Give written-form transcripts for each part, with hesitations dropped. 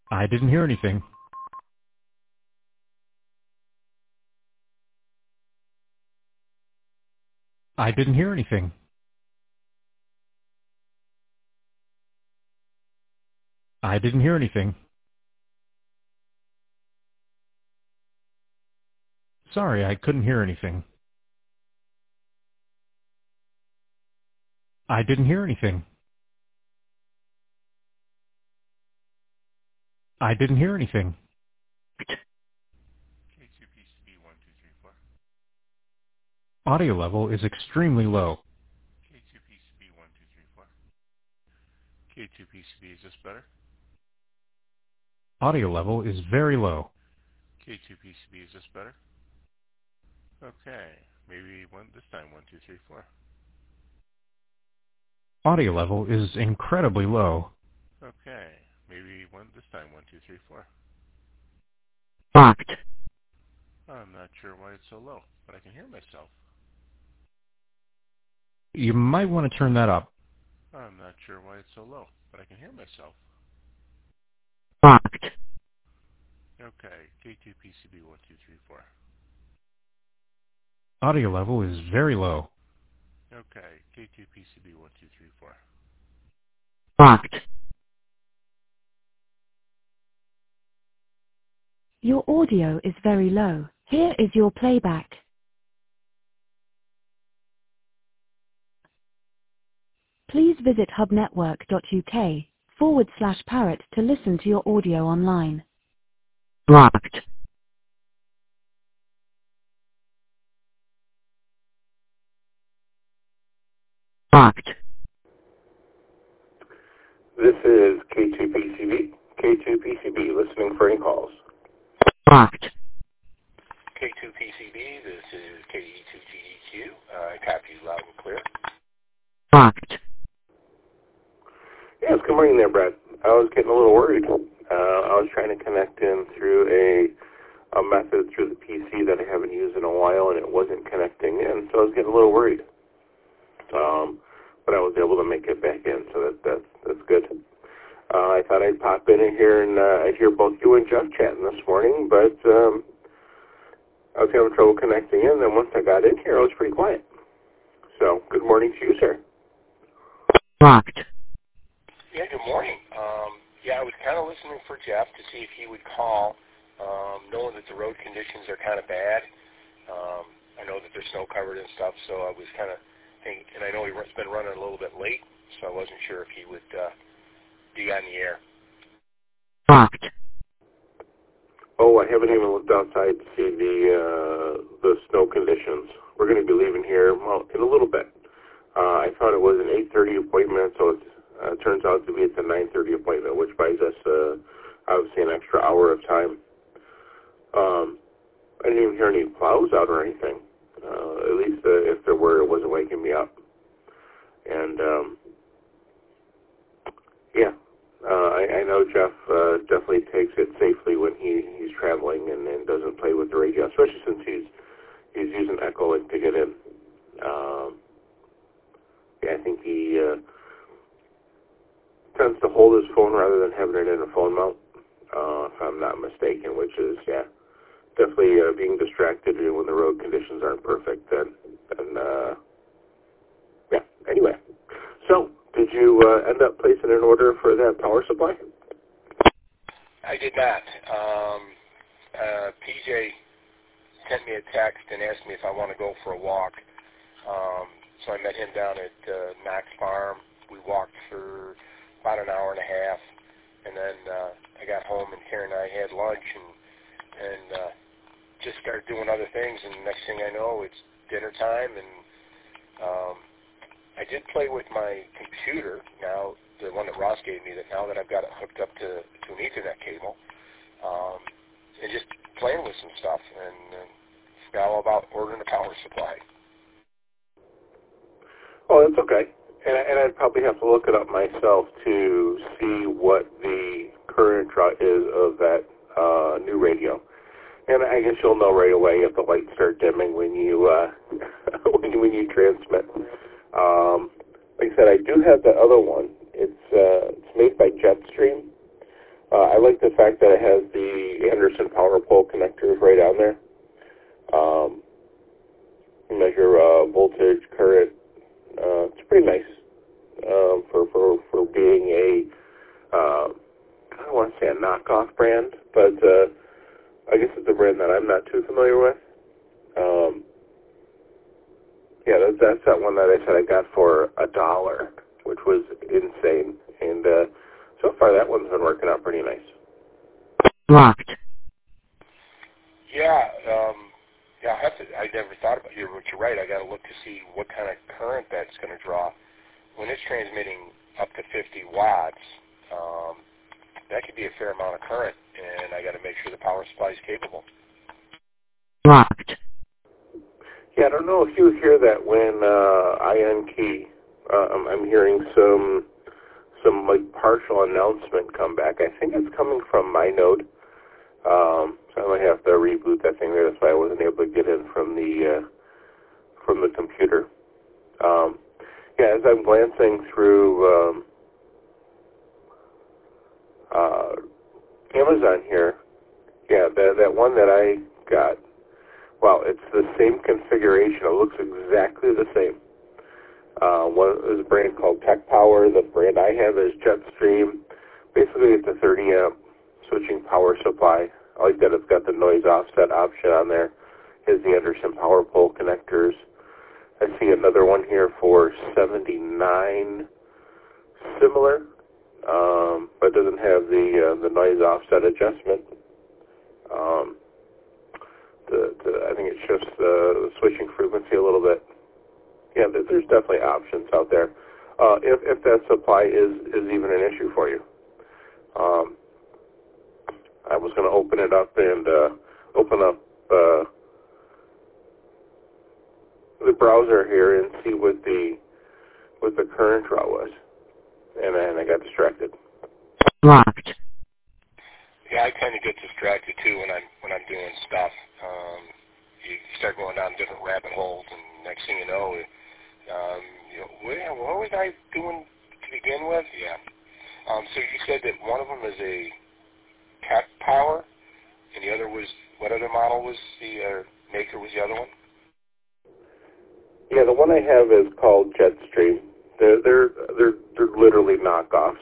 I didn't hear anything. I didn't hear anything. I didn't hear anything. Sorry, I couldn't hear anything. I didn't hear anything. I didn't hear anything. K2PCB 1234. Audio level is extremely low. K2PCB 1234. K2PCB, is this better? Audio level is very low. K2PCB, is this better? Okay, maybe this time 1234. Audio level is incredibly low. Okay, maybe this time 1234. Locked. I'm not sure why it's so low, but I can hear myself. You might want to turn that up. I'm not sure why it's so low, but I can hear myself. Locked. Okay, K2PCB 1234. Audio level is very low. Okay, K2PCB 1234. Locked. Your audio is very low. Here is your playback. Please visit hubnetwork.uk/parrot to listen to your audio online. Locked. Locked. This is K2PCB. K2PCB, listening for any calls. Locked. K2PCB, this is KE2GEQ. I copy you loud and clear. Locked. Yes, good morning there, Brett. I was getting a little worried. I was trying to connect in through a method through the PC that I haven't used in a while, and it wasn't connecting in, so I was getting a little worried. But I was able to make it back in, so that's good. I thought I'd pop in here and I'd hear both you and Jeff chatting this morning, but I was having trouble connecting in. Then once I got in here, it was pretty quiet. So, good morning to you, sir. Locked. Yeah, good morning. I was kind of listening for Jeff to see if he would call, knowing that the road conditions are kind of bad. I know that they're snow covered and stuff, so I was kind of thinking, and I know he's been running a little bit late, so I wasn't sure if he would be on the air. Locked. Oh, I haven't even looked outside to see the snow conditions. We're going to be leaving here, well, in a little bit. I thought it was an 8:30 appointment, so it turns out to be it's a 9:30 appointment, which buys us obviously an extra hour of time. I didn't even hear any plows out or anything. At least if there were, it wasn't waking me up. And I know Jeff definitely takes it safely when he's traveling and doesn't play with the radio, especially since he's using Echolink to get in. I think he tends to hold his phone rather than having it in a phone mount, if I'm not mistaken, which is, definitely being distracted when the road conditions aren't perfect. Anyway. So, did you end up placing an order for that power supply? I did not. PJ sent me a text and asked me if I want to go for a walk. So I met him down at Knox Farm. We walked for about an hour and a half, and then I got home and Karen and I had lunch and just started doing other things. And next thing I know, it's dinner time, and I did play with my computer now, the one that Ross gave me, that now that I've got it hooked up to an Ethernet cable, and just playing with some stuff, and forgot all about ordering a power supply. Oh, that's okay. And I'd probably have to look it up myself to see what the current draw is of that new radio. And I guess you'll know right away if the lights start dimming when you when you transmit. Like I said, I do have the other one. It's made by Jetstream. I like this fact that it has the Anderson power pole connectors right on there. Measure voltage, current. It's pretty nice for being a, I don't want to say a knockoff brand, but I guess it's a brand that I'm not too familiar with. Yeah, that's that one that I said I got for $1, which was insane. And so far that one's been working out pretty nice. Locked. Yeah, I never thought about it, but you're right. I got to look to see what kind of current that's going to draw. When it's transmitting up to 50 watts, that could be a fair amount of current, and I got to make sure the power supply is capable. Locked. Yeah, I don't know if you hear that when IN key. I'm hearing some like partial announcement come back. I think it's coming from my node. So I might have to reboot that thing there. That's why I wasn't able to get in from the computer. Yeah, as I'm glancing through Amazon here, yeah, that one that I got, well, it's the same configuration. It looks exactly the same. One is a brand called Tech Power. The brand I have is Jetstream. Basically, it's a 30 amp switching power supply. I like that it's got the noise offset option on there. It has the Anderson power pole connectors. I see another one here for $79, similar, but doesn't have the noise offset adjustment. I think it's just the switching frequency a little bit. Yeah, there's definitely options out there. If that supply is even an issue for you. I was going to open it up and open up the browser here and see what the current draw was, and then I got distracted. Locked. Yeah, I kind of get distracted too when I'm doing stuff. You start going down different rabbit holes, and next thing you know, what was I doing to begin with? Yeah. So you said that one of them is a Tech Power, and the other was, what other model was the maker was the other one? Yeah, the one I have is called Jetstream. They're literally knockoffs.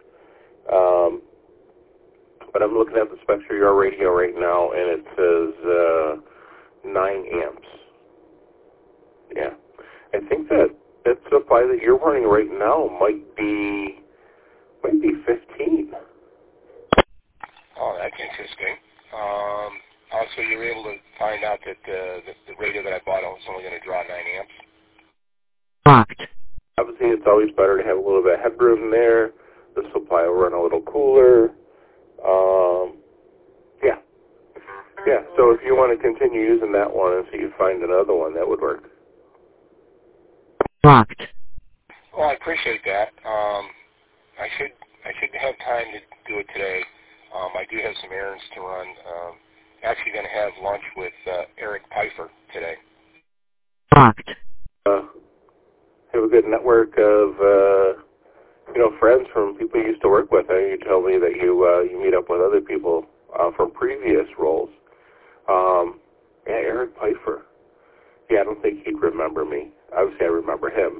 But I'm looking at the specs for your radio right now, and it says 9 amps. Yeah, I think that supply that you're running right now might be 15. Oh, that's interesting. Also, you were able to find out that the radio that I bought was only going to draw 9 amps. Locked. Obviously, it's always better to have a little bit of headroom there. The supply will run a little cooler. Yeah. So if you want to continue using that one and so you find another one, that would work. Locked. Well, I appreciate that. I should have time to do it today. I do have some errands to run. Actually going to have lunch with Eric Pfeiffer today. Locked. Have a good network of friends from people you used to work with. You told me that you meet up with other people from previous roles. Yeah, Eric Pfeiffer. Yeah, I don't think he'd remember me. Obviously, I remember him.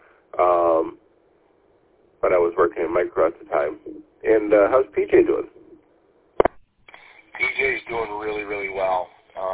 But I was working in Micro at the time. And how's PJ doing? PJ's doing really, really well.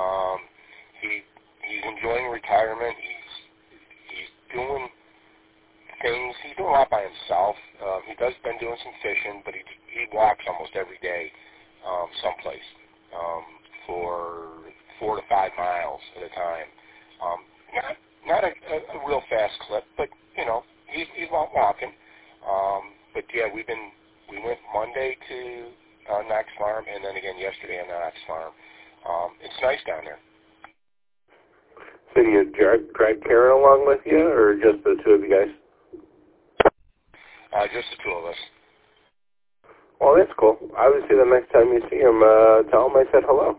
He's enjoying retirement. He's doing things. He's doing a lot by himself. He does been doing some fishing, but he walks almost every day someplace for 4 to 5 miles at a time. Not a real fast clip, but he's out walking. But yeah, we went Monday to Knox Farm, and then again yesterday on Knox Farm. It's nice down there. So do you drag Karen along with you, or just the two of you guys? Just the two of us. Well, that's cool. Obviously, the next time you see him, tell him I said hello.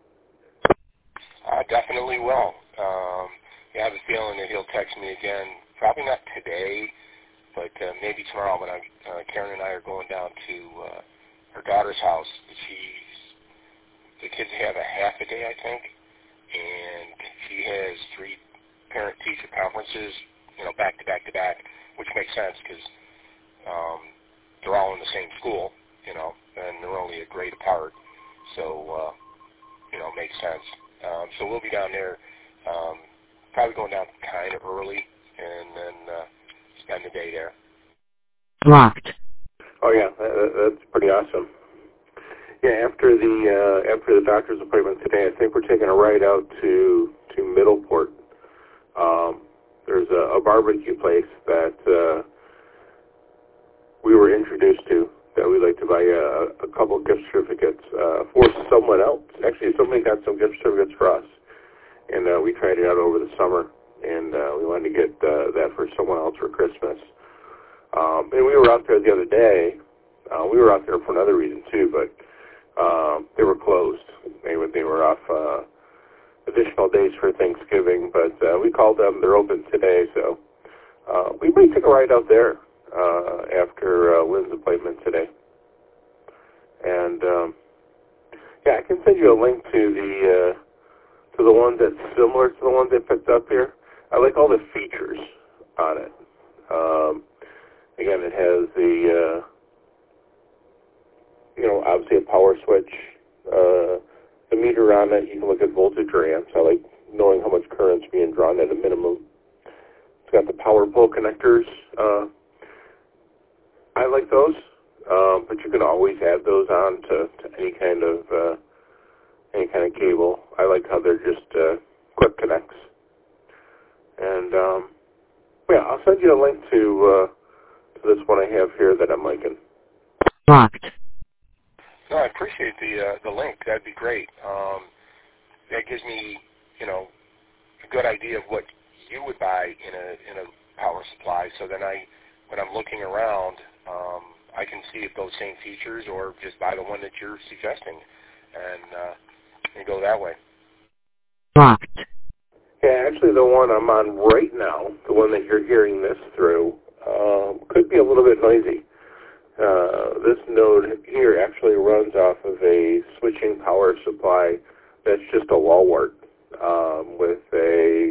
Definitely will. I have a feeling that he'll text me again. Probably not today, but maybe tomorrow when Karen and I are going down to her daughter's house. The kids have a half a day, I think, and she has 3 parent-teacher conferences, back to back to back, which makes sense because they're all in the same school, and they're only a grade apart, so it makes sense. So we'll be down there, probably going down kind of early, and then spend the day there. Blocked. Oh yeah, that's pretty awesome. Yeah, after the doctor's appointment today, I think we're taking a ride out to Middleport. There's a barbecue place that we were introduced to that we'd like to buy a couple gift certificates for someone else. Actually, somebody got some gift certificates for us, and we tried it out over the summer, and we wanted to get that for someone else for Christmas. And we were out there the other day. We were out there for another reason too, but they were closed. They were off additional days for Thanksgiving, but we called them. They're open today, so we might take a ride out there after Lynn's appointment today. And yeah, I can send you a link to the one that's similar to the ones I picked up here. I like all the features on it. Again, it has the obviously a power switch, the meter on it. You can look at voltage or amps. I like knowing how much current's being drawn at a minimum. It's got the power pole connectors. I like those, but you can always add those on to any kind of cable. I like how they're just quick connects. And yeah, I'll send you a link to this one I have here that I'm liking. Blocked. No, I appreciate the link. That'd be great. That gives me, a good idea of what you would buy in a power supply. So then when I'm looking around, I can see if those same features, or just buy the one that you're suggesting, and go that way. Blocked. Yeah, actually, the one I'm on right now, the one that you're hearing this through, could be a little bit noisy. This node here actually runs off of a switching power supply that's just a wall wart with a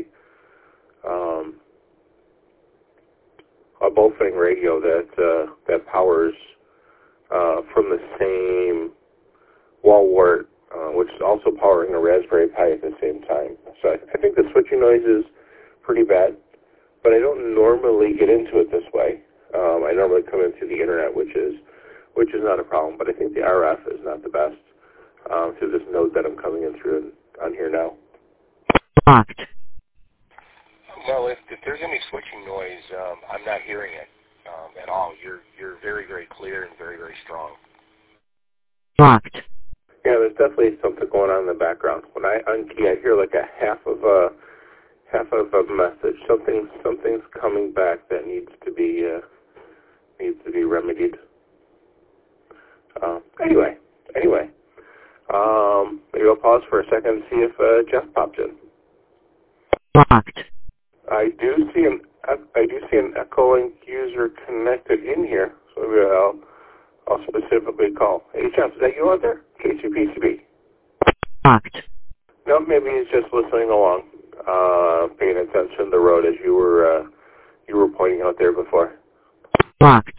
Baofeng radio that powers from the same wall wart, which is also powering a Raspberry Pi at the same time. So I think the switching noise is pretty bad, but I don't normally get into it this way. I normally come in through the internet, which is not a problem, but I think the RF is not the best through this node that I'm coming in through on here now. Blocked. Well, if there's any switching noise, I'm not hearing it at all. You're very, very clear and very, very strong. Blocked. Yeah, there's definitely something going on in the background. When I unkey, I hear like a half of a message. Something's coming back that needs to be remedied. Anyway, maybe I'll pause for a second and see if Jeff popped in. Blocked. I do see an echoing user connected in here, so maybe I'll specifically call. Hey Jeff, is that you out there? KCPCB. Blocked. No, maybe he's just listening along, paying attention to the road as you were pointing out there before. Blocked.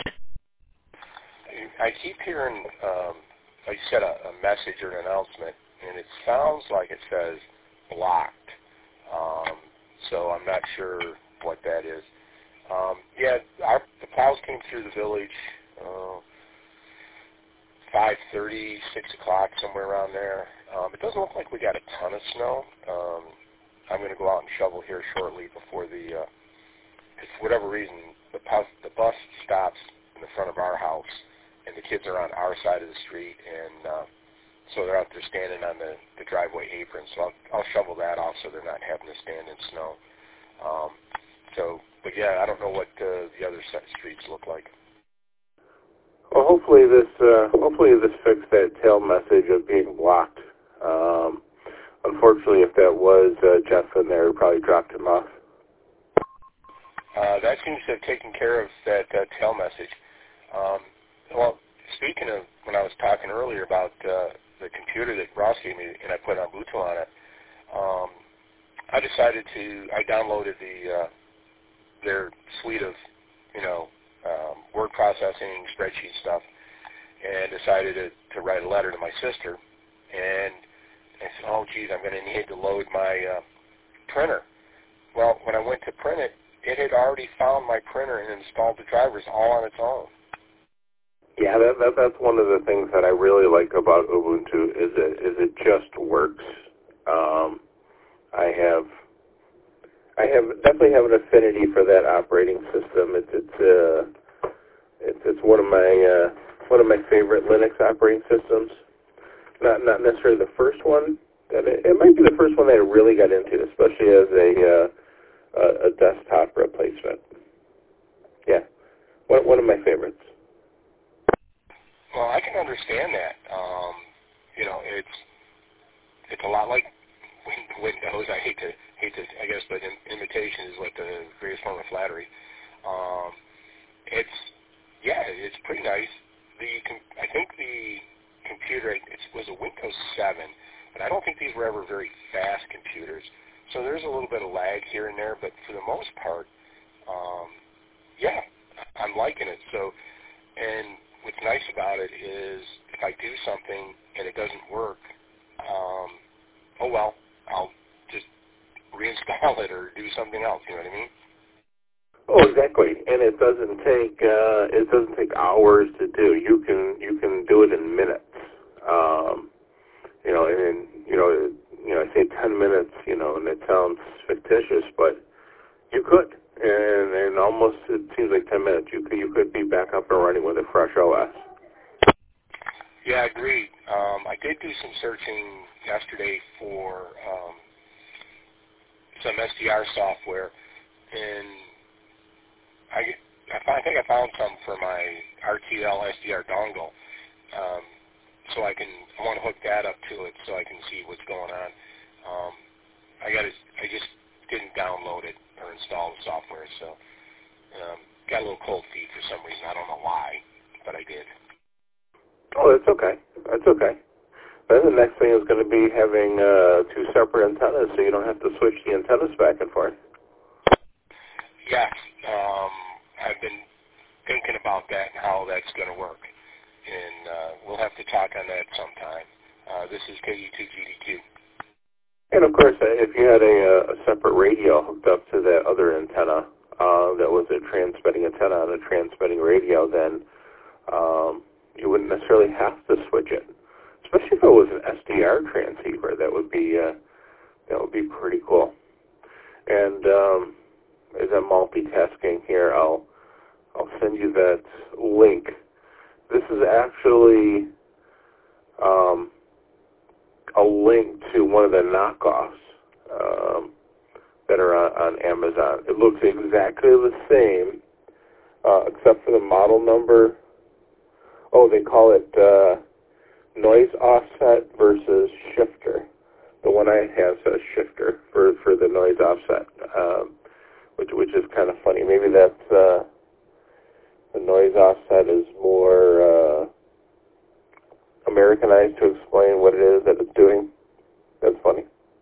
I keep hearing, like you said, a message or an announcement, and it sounds like it says blocked. So I'm not sure what that is. Yeah, the plows came through the village 5:30, 6 o'clock, somewhere around there. It doesn't look like we got a ton of snow. I'm going to go out and shovel here shortly before because for whatever reason, the bus stops in the front of our house, and the kids are on our side of the street, and so they're out there standing on the driveway apron. So I'll shovel that off so they're not having to stand in snow. But yeah, I don't know what the other streets look like. Well, hopefully this fixed that tail message of being blocked. Unfortunately, if that was Jeff in there, it probably dropped him off. That seems to have taken care of that tail message. Well, speaking of when I was talking talking earlier about the computer that Ross gave me, and I put Ubuntu on it. I downloaded their suite of, word processing, spreadsheet stuff, and decided to write a letter to my sister. And I said, oh, geez, I'm going to need to load my printer. Well, when I went to print it, it had already found my printer and installed the drivers all on its own. Yeah, that's one of the things that I really like about Ubuntu is it just works. I definitely have an affinity for that operating system. It's one of my favorite Linux operating systems. Not necessarily the first one. It might be the first one that I really got into, especially as a desktop replacement. Yeah, one of my favorites. Well, I can understand that. It's a lot like Windows. I hate to, I guess, but imitation is like the greatest form of flattery. It's pretty nice. I think the computer, it was a Windows 7, but I don't think these were ever very fast computers. So there's a little bit of lag here and there, but for the most part, I'm liking it. So, and what's nice about it is if I do something and it doesn't work, I'll just reinstall it or do something else. You know what I mean? Oh, exactly. And it doesn't take hours to do. You can do it in minutes. I say 10 minutes. And it sounds fictitious, but you could. And almost it seems like 10 minutes. You could be back up and running with a fresh OS. Yeah, I agree. I did do some searching yesterday for some SDR software, and I think I found some for my RTL SDR dongle. So I want to hook that up to it so I can see what's going on. I just didn't download it or install the software, so got a little cold feet for some reason. I don't know why, but I did. Oh, that's okay. That's okay. Then the next thing is going to be having two separate antennas, so you don't have to switch the antennas back and forth. Yes, I've been thinking about that and how that's going to work, and we'll have to talk on that sometime. This is KU2GDQ. And of course, if you had a separate radio hooked up to that other antenna, that was a transmitting antenna on a transmitting radio, then you wouldn't necessarily have to switch it. Especially if it was an SDR transceiver, that would be pretty cool. And as I'm multitasking here, I'll send you that link. This is actually a link to one of the knockoffs that are on Amazon. It looks exactly the same, except for the model number. Oh, they call it noise offset versus shifter. The one I have says shifter for the noise offset, which is kind of funny. Maybe that's the noise offset is more Americanized to explain what it is that it's doing. That's funny.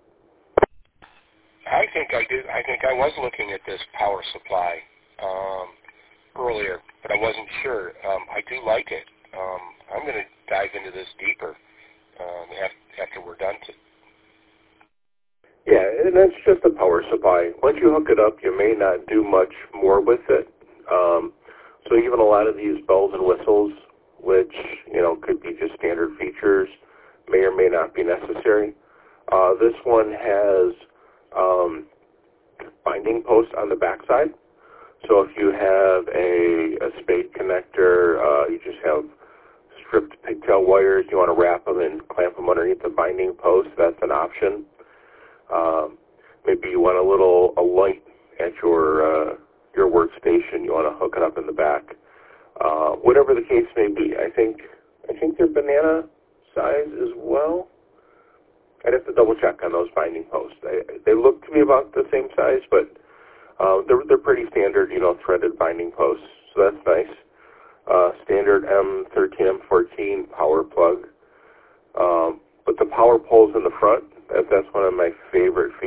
I think I did. I think I was looking at this power supply earlier, but I wasn't sure. I do like it. I'm going to dive into this deeper after we're done. Yeah, and that's just a power supply. Once you hook it up, you may not do much more with it. So even a lot of these bells and whistles, which could be just standard features, may or may not be necessary. This one has binding posts on the backside. So if you have a spade connector, you just have stripped pigtail wires, you want to wrap them and clamp them underneath the binding post, that's an option. Maybe you want a light at your workstation, you want to hook it up in the back. Whatever the case may be, I think they're banana size as well. I'd have to double check on those binding posts. They look to be about the same size, but they're pretty standard, threaded binding posts. So that's nice. Standard M13, M14 power plug power poles in the front. That's one of my favorite features.